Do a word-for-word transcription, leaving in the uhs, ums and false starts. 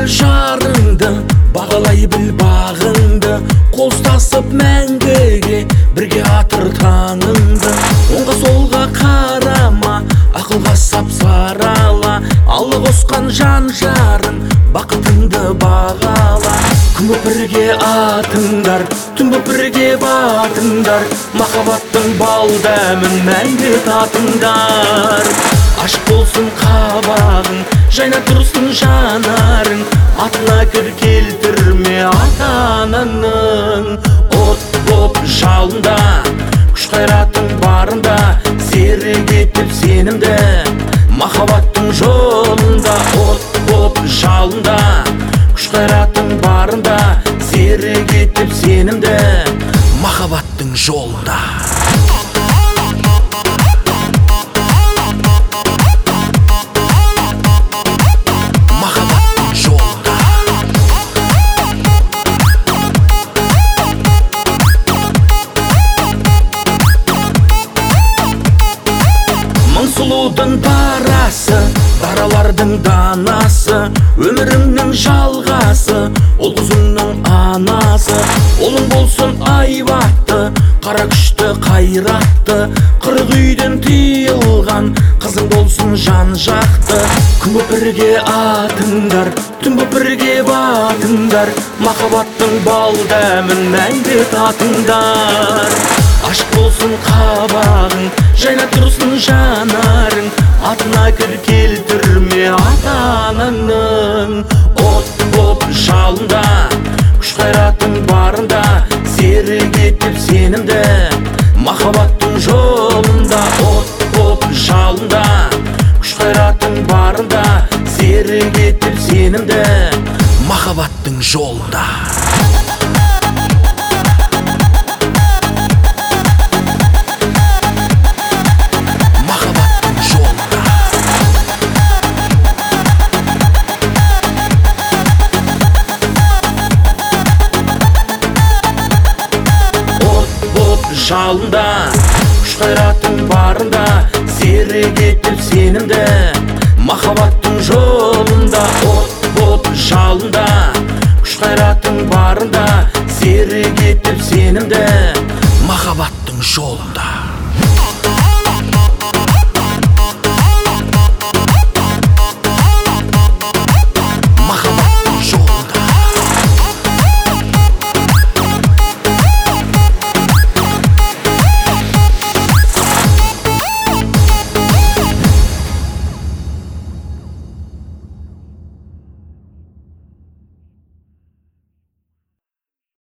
жарыңды, бағалай біл бағыңды, қол ұстасып мәңгіге бірге атыр таңыңды. Оңға солға қарама, ақылға сап сарала, Алла қосқан жан жарың, бақытыңды бағала. Күн боп бірге атыңдар, түн боп бірге батыңдар, махаббаттың бал дәмін мәңгі татыңдар. Ашық болсын қабағың, жайна тұрсын жанарың, атына кір келтірме ата-ананың. От боп жалында, күш қайратың барында, серік етіп сенімді махаббаттың жолында. От боп жалында, күш қайратың барында, серік етіп сенімді махаббаттың жолында. Сұлудың парасы, даралардың данасы, өмірімнің жалғасы, ол қызыңның анасы. Олың болсын айбатты, қара күшті қайратты, қырық үйден тыйылған қызың болсын жан жақты. Күн боп бірге атыңдар, түн боп бірге батыңдар, махаббаттың бал дәмін мәңгі татыңдар. Ашық болсын қабағың, жайна тұрсын жанарың, атына кір келтірме ата-ананың. От боп жалында, күш қайратың барында, серік етіп сенімді махаббаттың жолында. От боп жалында, күш қайратың барында, серік етіп сенімді махаббаттың жолында. Жалында, күш қайратың барында, серік етіп сенімді махаббаттың жолында. От боп жалында, күш қайратың барында, серік етіп сенімді махаббаттың жолында.